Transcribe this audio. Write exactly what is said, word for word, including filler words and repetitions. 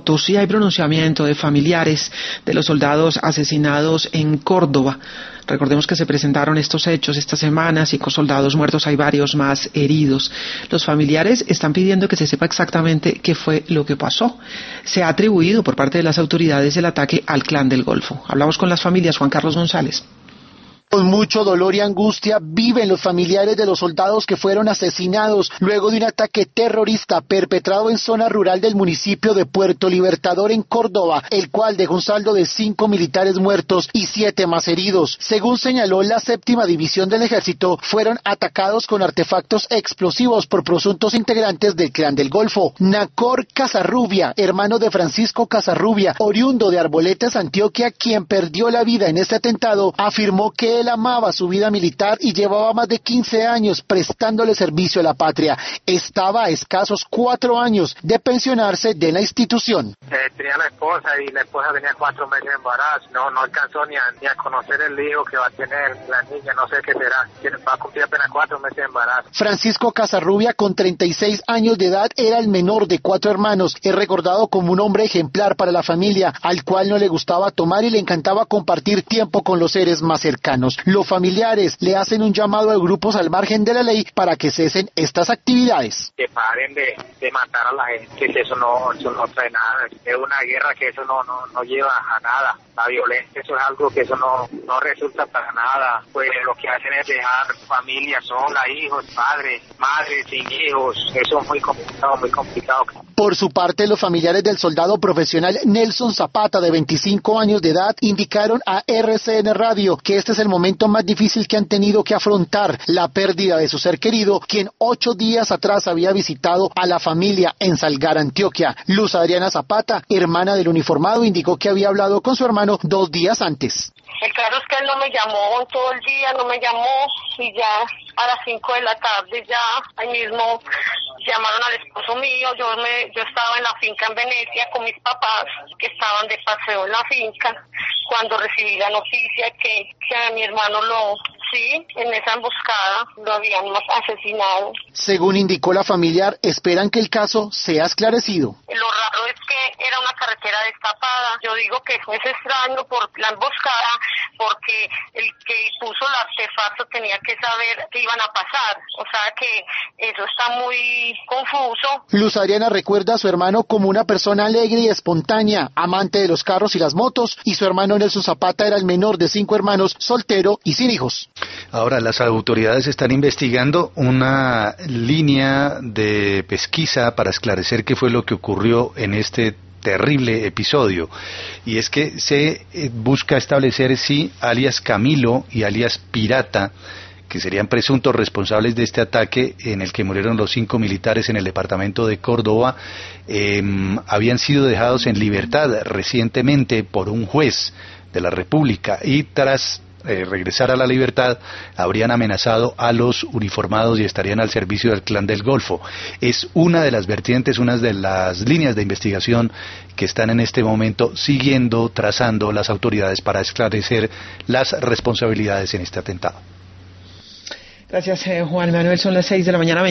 muertos y hay pronunciamiento de familiares de los soldados asesinados en Córdoba. Recordemos que se presentaron estos hechos esta semana, cinco soldados muertos, hay varios más heridos. Los familiares están pidiendo que se sepa exactamente qué fue lo que pasó. Se ha atribuido por parte de las autoridades el ataque al Clan del Golfo. Hablamos con las familias, Juan Carlos González. Con mucho dolor y angustia viven los familiares de los soldados que fueron asesinados luego de un ataque terrorista perpetrado en zona rural del municipio de Puerto Libertador en Córdoba, el cual dejó un saldo de cinco militares muertos y siete más heridos. Según señaló la séptima división del ejército, fueron atacados con artefactos explosivos por presuntos integrantes del Clan del Golfo. Nacor Casarrubia, hermano de Francisco Casarrubia, oriundo de Arboletes, Antioquia, quien perdió la vida en este atentado, afirmó que él amaba su vida militar y llevaba más de quince años prestándole servicio a la patria. Estaba a escasos cuatro años de pensionarse de la institución. Eh, tenía la esposa y la esposa tenía cuatro meses de embarazo. No, no alcanzó ni a, ni a conocer el hijo que va a tener la niña, no sé qué será. Va a cumplir apenas cuatro meses de embarazo. Francisco Casarrubia, con treinta y seis años de edad, era el menor de cuatro hermanos. Es recordado como un hombre ejemplar para la familia, al cual no le gustaba tomar y le encantaba compartir tiempo con los seres más cercanos. Los familiares le hacen un llamado a grupos al margen de la ley para que cesen estas actividades. Que paren de, de matar a la gente, que eso no, eso no trae nada. Es una guerra que eso no, no, no lleva a nada. La violencia, eso es algo que eso no, no resulta para nada. Pues lo que hacen es dejar familia sola, hijos, padres, madres sin hijos. Eso es muy complicado, muy complicado. Por su parte, los familiares del soldado profesional Nelson Zapata, de veinticinco años de edad, indicaron a R C N Radio que este es el momento más difícil que han tenido que afrontar, la pérdida de su ser querido, quien ocho días atrás había visitado a la familia en Salgar, Antioquia. Luz Adriana Zapata, hermana del uniformado, indicó que había hablado con su hermano dos días antes. El claro es que él no me llamó todo el día, no me llamó, y ya a las cinco de la tarde ya ahí mismo llamaron al esposo mío. Yo me yo estaba en la finca en Venecia con mis papás, que estaban de paseo en la finca, cuando recibí la noticia que, que a mi hermano lo, sí, en esa emboscada lo habían asesinado. Según indicó la familiar, esperan que el caso sea esclarecido. Lo raro es que era una carretera destapada. Yo digo que es extraño por la emboscada, porque el que puso el artefacto tenía que saber qué iban a pasar. O sea que eso está muy confuso. Luz Adriana recuerda a su hermano como una persona alegre y espontánea, amante de los carros y las motos, y su hermano Nelson Zapata era el menor de cinco hermanos, soltero y sin hijos. Ahora, las autoridades están investigando una línea de pesquisa para esclarecer qué fue lo que ocurrió en este terrible episodio, y es que se busca establecer si alias Camilo y alias Pirata, que serían presuntos responsables de este ataque en el que murieron los cinco militares en el departamento de Córdoba, eh, habían sido dejados en libertad recientemente por un juez de la República, y tras Eh, regresar a la libertad habrían amenazado a los uniformados y estarían al servicio del Clan del Golfo. Es una de las vertientes, una de las líneas de investigación que están en este momento siguiendo, trazando las autoridades para esclarecer las responsabilidades en este atentado. Gracias, eh, Juan Manuel. Son las seis de la mañana.